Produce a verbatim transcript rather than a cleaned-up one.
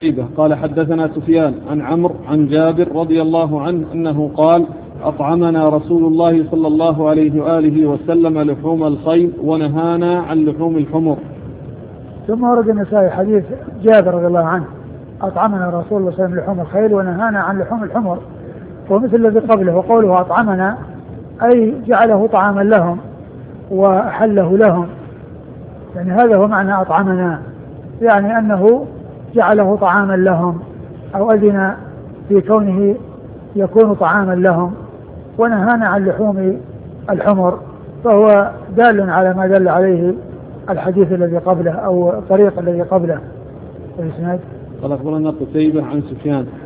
قال حدثنا سفيان عن عمرو عن جابر رضي الله عنه أنه قال أطعمنا رسول الله صلى الله عليه وآله وسلم لحوم الخيل ونهانا عن لحوم الحمر. ثم ورد النسائي حديث جابر رضي الله عنه أطعمنا رسول الله صلى الله عليه وسلم لحوم الخيل ونهانا عن لحوم الحمر، ومثل الذي قبله، وقوله أطعمنا أي جعله طعاما لهم وأحله لهم، يعني هذا هو معنى أطعمنا، يعني أنه جعله طعاما لهم أو أذن في كونه يكون طعاما لهم، ونهانا عن لحوم الحمر، فهو دال على ما دل عليه الحديث الذي قبله أو الطريق الذي قبله. قال أخبرنا قتيبة عن سفيان